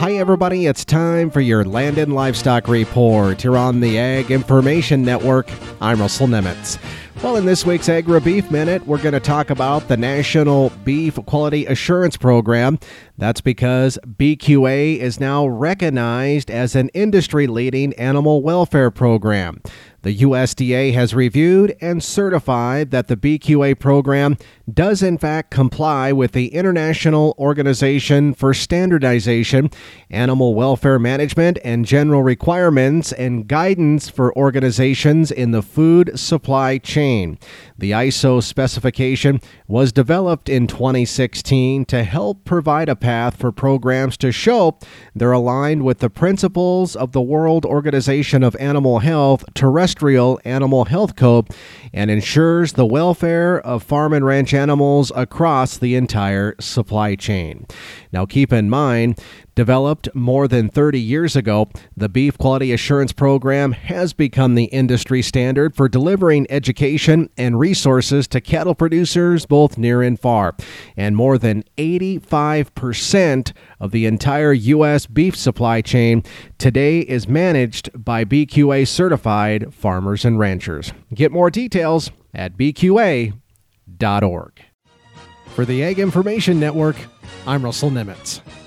Hi, everybody. It's time for your Land and Livestock Report here on the Ag Information Network. I'm Russell Nemitz. Well, in this week's Agri-Beef Minute, we're going to talk about the National Beef Quality Assurance Program. That's because BQA is now recognized as an industry-leading animal welfare program. The USDA has reviewed and certified that the BQA program does in fact comply with the International Organization for Standardization, Animal Welfare Management, and general requirements and guidance for organizations in the food supply chain. The ISO specification was developed in 2016 to help provide a path for programs to show they're aligned with the principles of the World Organization of Animal Health Terrestrial Animal Health Code and ensures the welfare of farm and ranch animals across the entire supply chain. Now, keep in mind, developed more than 30 years ago, the Beef Quality Assurance Program has become the industry standard for delivering education and resources to cattle producers both near and far. And more than 85% of the entire U.S. beef supply chain today is managed by BQA certified farmers and ranchers. Get more details at bqa.org. For the Ag Information Network, I'm Russell Nemitz.